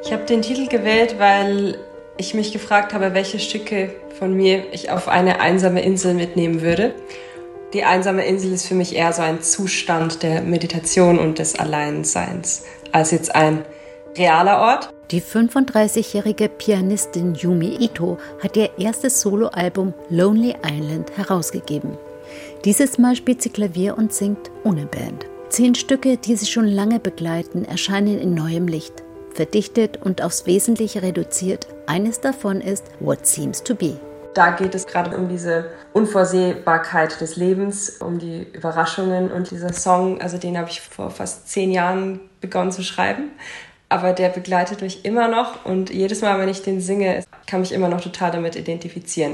Ich habe den Titel gewählt, weil ich mich gefragt habe, welche Stücke von mir ich auf eine einsame Insel mitnehmen würde. Die einsame Insel ist für mich eher so ein Zustand der Meditation und des Alleinseins, als jetzt ein realer Ort. Die 35-jährige Pianistin Yumi Ito hat ihr erstes Soloalbum Lonely Island herausgegeben. Dieses Mal spielt sie Klavier und singt ohne Band. 10 Stücke, die sie schon lange begleiten, erscheinen in neuem Licht. Verdichtet und aufs Wesentliche reduziert. Eines davon ist What Seems to Be. Da geht es gerade um diese Unvorsehbarkeit des Lebens, um die Überraschungen. Und dieser Song, also den habe ich vor fast 10 Jahren begonnen zu schreiben. Aber der begleitet mich immer noch. Und jedes Mal, wenn ich den singe, kann ich mich immer noch total damit identifizieren.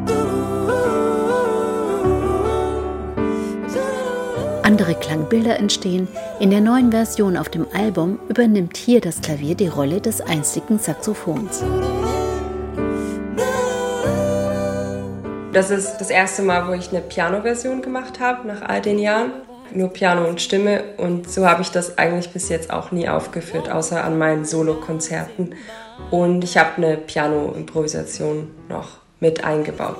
Andere Klangbilder entstehen. In der neuen Version auf dem Album übernimmt hier das Klavier die Rolle des einstigen Saxophons. Das ist das erste Mal, wo ich eine Piano-Version gemacht habe, nach all den Jahren. Nur Piano und Stimme. Und so habe ich das eigentlich bis jetzt auch nie aufgeführt, außer an meinen Solokonzerten. Und ich habe eine Piano-Improvisation noch mit eingebaut.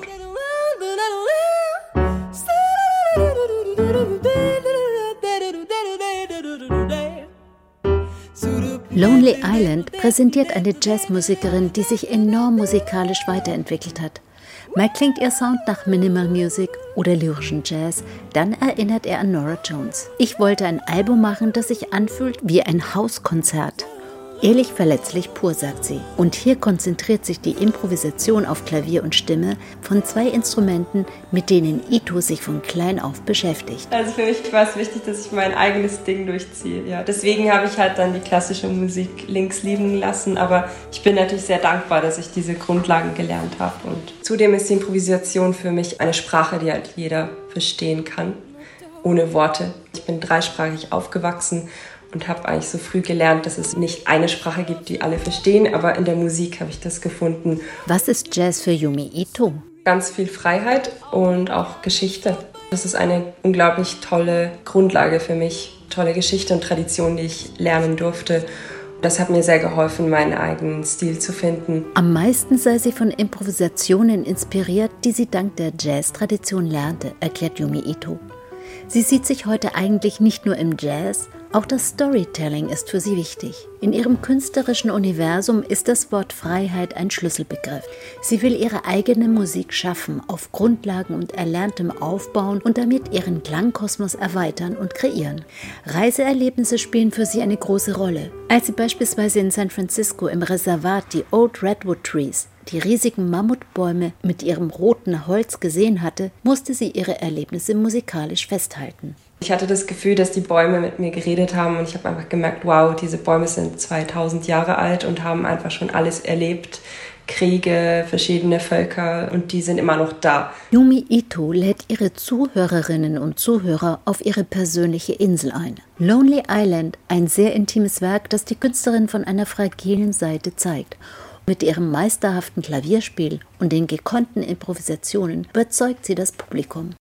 Lonely Island präsentiert eine Jazzmusikerin, die sich enorm musikalisch weiterentwickelt hat. Mal klingt ihr Sound nach Minimal Music oder lyrischen Jazz, dann erinnert er an Norah Jones. Ich wollte ein Album machen, das sich anfühlt wie ein Hauskonzert. Ehrlich verletzlich pur, sagt sie. Und hier konzentriert sich die Improvisation auf Klavier und Stimme von 2 Instrumenten, mit denen Ito sich von klein auf beschäftigt. Also für mich war es wichtig, dass ich mein eigenes Ding durchziehe. Ja, deswegen habe ich halt dann die klassische Musik links liegen lassen. Aber ich bin natürlich sehr dankbar, dass ich diese Grundlagen gelernt habe. Und zudem ist die Improvisation für mich eine Sprache, die halt jeder verstehen kann, ohne Worte. Ich bin dreisprachig aufgewachsen und habe eigentlich so früh gelernt, dass es nicht eine Sprache gibt, die alle verstehen, aber in der Musik habe ich das gefunden. Was ist Jazz für Yumi Ito? Ganz viel Freiheit und auch Geschichte. Das ist eine unglaublich tolle Grundlage für mich, tolle Geschichte und Tradition, die ich lernen durfte. Das hat mir sehr geholfen, meinen eigenen Stil zu finden. Am meisten sei sie von Improvisationen inspiriert, die sie dank der Jazz-Tradition lernte, erklärt Yumi Ito. Sie sieht sich heute eigentlich nicht nur im Jazz, auch das Storytelling ist für sie wichtig. In ihrem künstlerischen Universum ist das Wort Freiheit ein Schlüsselbegriff. Sie will ihre eigene Musik schaffen, auf Grundlagen und Erlerntem aufbauen und damit ihren Klangkosmos erweitern und kreieren. Reiseerlebnisse spielen für sie eine große Rolle. Als sie beispielsweise in San Francisco im Reservat die Old Redwood Trees, die riesigen Mammutbäume mit ihrem roten Holz gesehen hatte, musste sie ihre Erlebnisse musikalisch festhalten. Ich hatte das Gefühl, dass die Bäume mit mir geredet haben und ich habe einfach gemerkt, wow, diese Bäume sind 2000 Jahre alt und haben einfach schon alles erlebt. Kriege, verschiedene Völker und die sind immer noch da. Yumi Ito lädt ihre Zuhörerinnen und Zuhörer auf ihre persönliche Insel ein. Lonely Island, ein sehr intimes Werk, das die Künstlerin von einer fragilen Seite zeigt. Mit ihrem meisterhaften Klavierspiel und den gekonnten Improvisationen überzeugt sie das Publikum.